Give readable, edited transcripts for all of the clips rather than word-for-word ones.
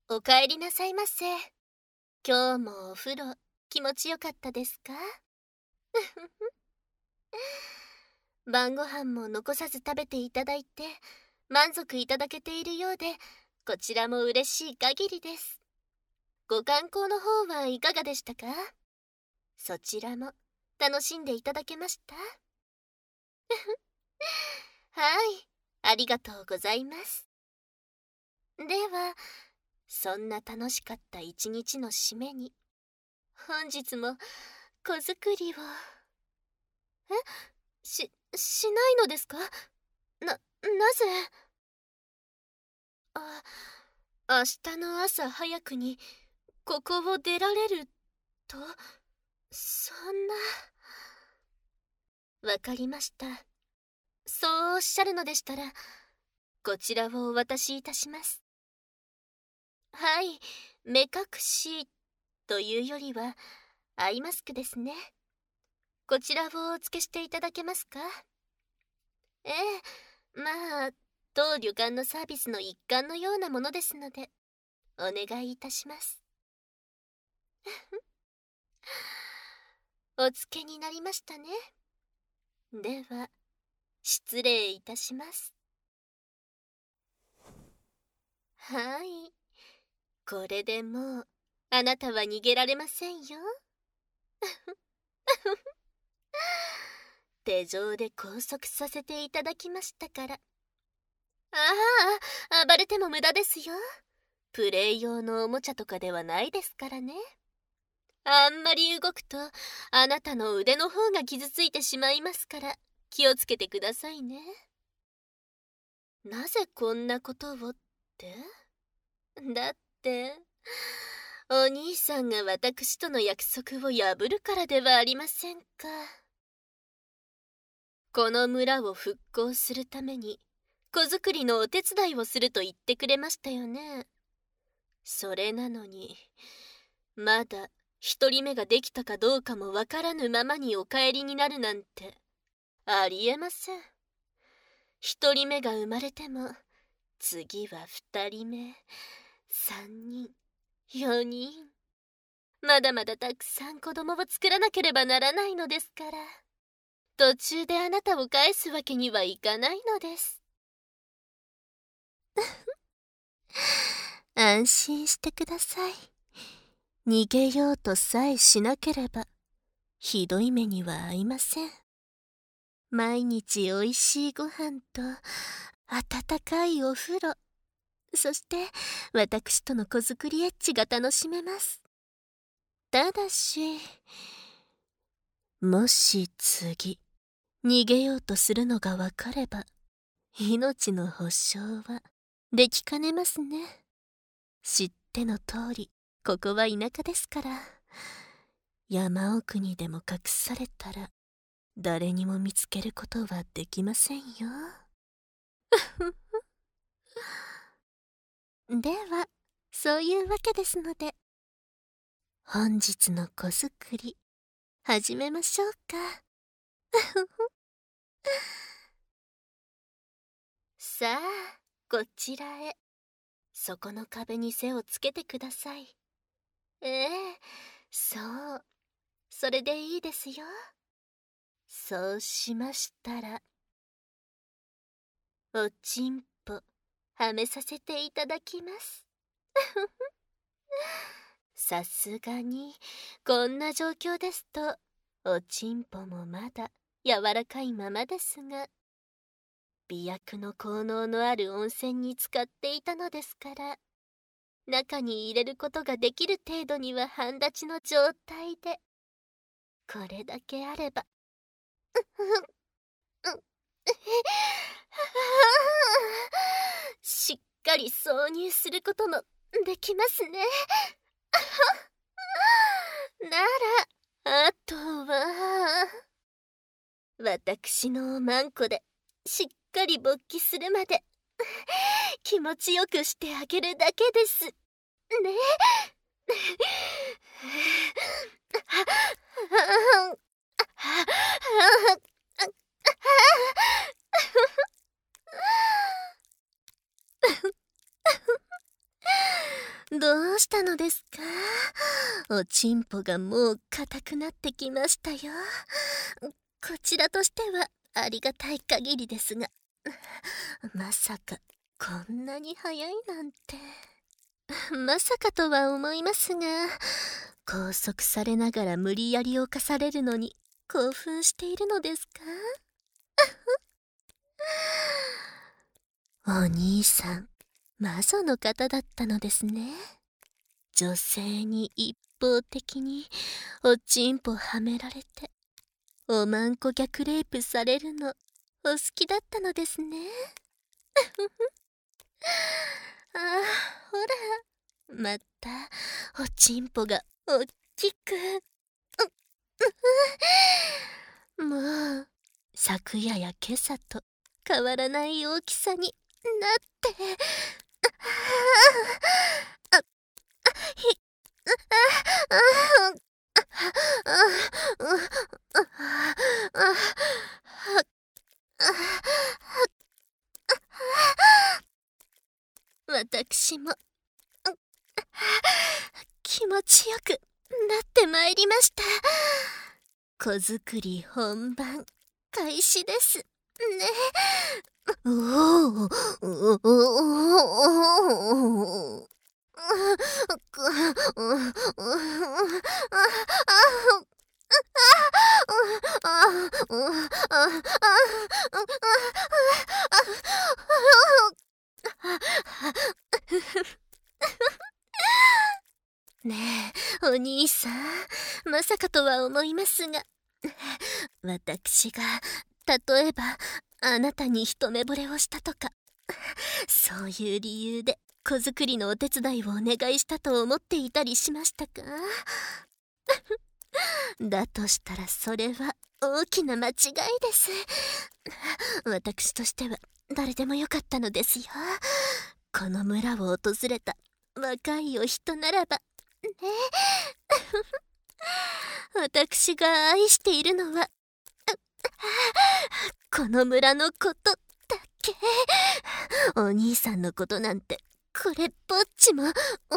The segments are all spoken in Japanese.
おかえりなさいませ。今日もお風呂気持ちよかったですか？晩ご飯も残さず食べていただいて満足いただけているようで、こちらも嬉しい限りです。ご観光の方はいかがでしたか？そちらも楽しんでいただけました？はい、ありがとうございます。では、そんな楽しかった一日の締めに、本日も子作りを。しないのですか？なぜ？明日の朝早くにここを出られると？そんな。わかりました。そうおっしゃるのでしたら、こちらをお渡しいたします。はい、目隠しというよりはアイマスクですね。こちらをお付けしていただけますか？ええ、まあ当旅館のサービスの一環のようなものですので、お願いいたします。お付けになりましたね。では失礼いたします。はい、これでもうあなたは逃げられませんよ。手錠で拘束させていただきましたから。ああ、暴れても無駄ですよ。プレイ用のおもちゃとかではないですからね。あんまり動くとあなたの腕の方が傷ついてしまいますから、気をつけてくださいね。なぜこんなことをって？だってお兄さんが私との約束を破るからではありませんか。この村を復興するために子作りのお手伝いをすると言ってくれましたよね。それなのにまだ一人目ができたかどうかもわからぬままにお帰りになるなんてありえません。一人目が生まれても次は二人目、三人、四人、まだまだたくさん子供を作らなければならないのですから、途中であなたを返すわけにはいかないのです。安心してください。逃げようとさえしなければひどい目には遭いません。毎日おいしいご飯と温かいお風呂、そして私との子作りエッチが楽しめます。ただし、もし次逃げようとするのがわかれば命の保証はできかねますね。知っての通り、ここは田舎ですから、山奥にでも隠されたら誰にも見つけることはできませんよ。ではそういうわけですので、本日の子作り始めましょうか。さあ、こちらへ。そこの壁に背をつけてください。ええ、そう。それでいいですよ。そうしましたら、おちんぽはめさせていただきます。さすがにこんな状況ですとおちんぽもまだ柔らかいままですが、美薬の効能のある温泉に浸かっていたのですから、中に入れることができる程度には半立ちの状態で、これだけあればしっかり挿入することもできますね。ならあとは私のおまんこでしっかり勃起するまで気持ちよくしてあげるだけですね。 どうしたのですか？おちんぽがもう硬くなってきましたよ。こちらとしてはありがたい限りですが、まさかこんなに早いなんて。まさかとは思いますが、拘束されながら無理やり犯されるのに興奮しているのですか？お兄さん、魔女の方だったのですね。女性に一方的におちんぽはめられて、おまんこ逆レイプされるのお好きだったのですね。ああ、ほら、またおちんぽがおっきく。もう昨夜や今朝と変わらない大きさになって。私も気持ちよくなってまいりました。子作り本番開始ですね。おおおお。ねえ、お兄さん、まさかとは思いますが、私が、例えば、あなたに一目惚れをしたとか、そういう理由で子作りのお手伝いをお願いしたと思っていたりしましたか？だとしたらそれは大きな間違いです。私としては誰でもよかったのですよ。この村を訪れた若いお人ならばね。私が愛しているのはこの村のことだけ。お兄さんのことなんてこれっぽっちも。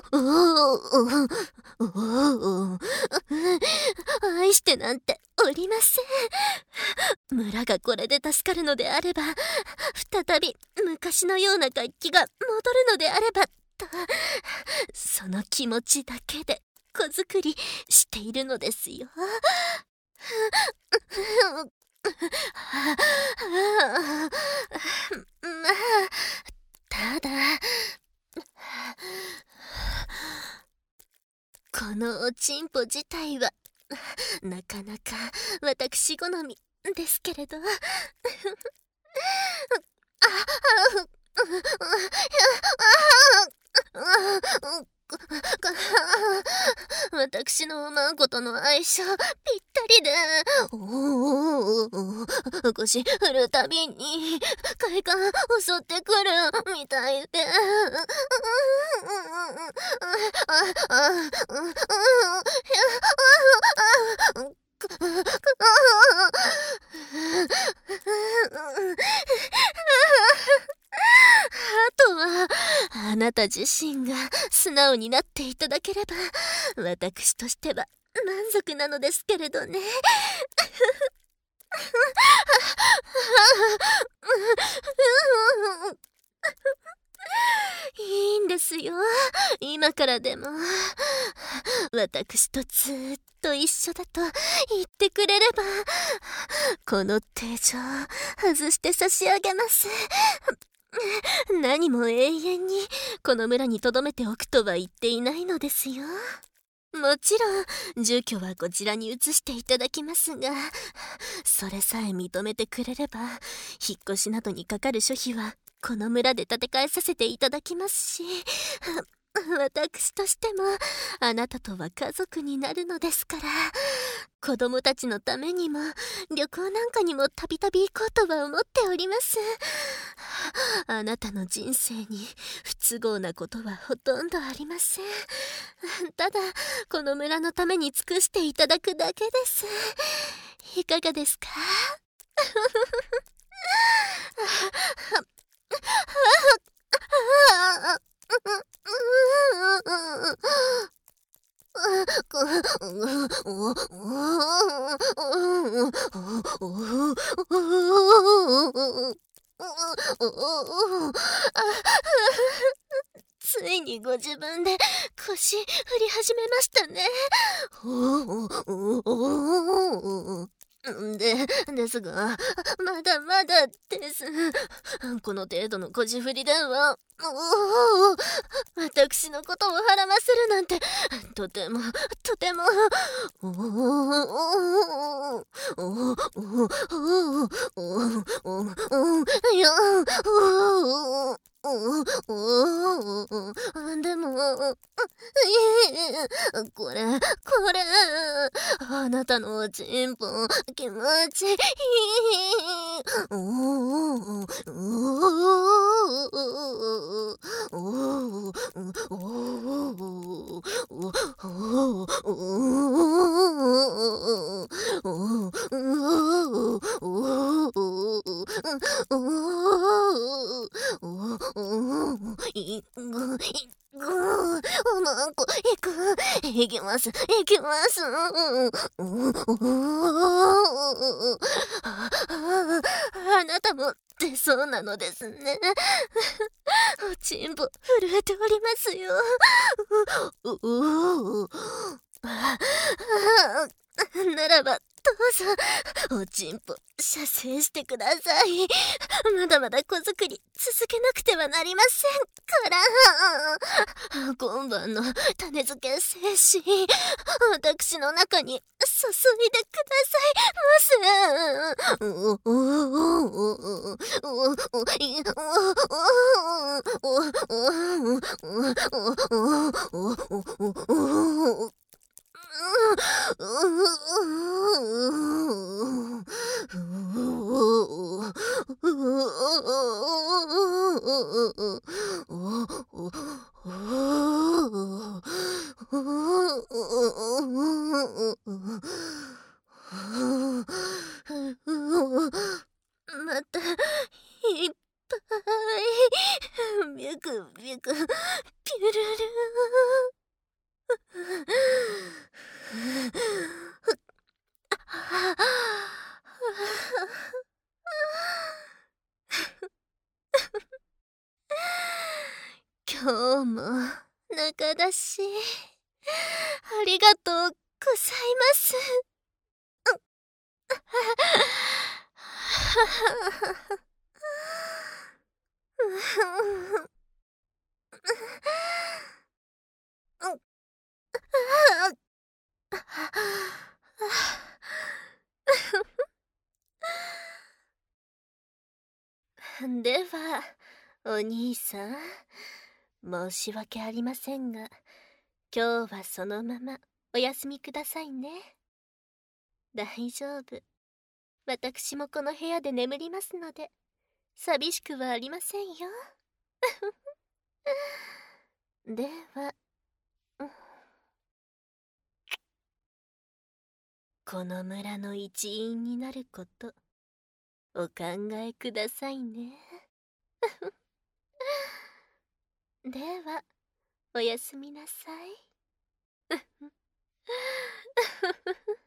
愛してなんておりません。村がこれで助かるのであれば、再び昔のような活気が戻るのであればと、その気持ちだけで子作りしているのですよ。まあ、ただこのおちんぽ自体はなかなか私好みですけれど。私のおまんことの相性ぴったりで、腰振るたびに快感襲ってくるみたいで。あとはあなた自身が素直になっていただければ私としては満足なのですけれどね。いいんですよ、今からでも。私とずーっと一緒だと言ってくれればこの手錠外して差し上げます。何も永遠にこの村に留めておくとは言っていないのですよ。もちろん住居はこちらに移していただきますが、それさえ認めてくれれば引っ越しなどにかかる諸費はこの村で建て替えさせていただきますし、私としてもあなたとは家族になるのですから、子供たちのためにも旅行なんかにもたびたび行こうとは思っております。あなたの人生に不都合なことはほとんどありません。ただこの村のために尽くしていただくだけです。いかがですか？ ついにご自分で腰振り始めましたね。ですが、まだまだです。この程度の腰振りでは、私のことを孕ませるなんて、とても、とても、いや、でも、これ、あなたのチンポ、気持ちいい。なんか、行きます。あなたも出そうなのですね。おちんぽ震えておりますよ。ならばどうぞおちんぽ射精してください。まだまだ子作り続けなくてはなりませんから。今晩の種付け精子、私の中に注いでくださいませ。またいっぱいビクビクピュルル今日も仲出しありがとうございます。ではお兄さん、申し訳ありませんが、今日はそのままお休みくださいね。大丈夫、私もこの部屋で眠りますので、寂しくはありませんよ。では、この村の一員になることお考えくださいね。ではおやすみなさい。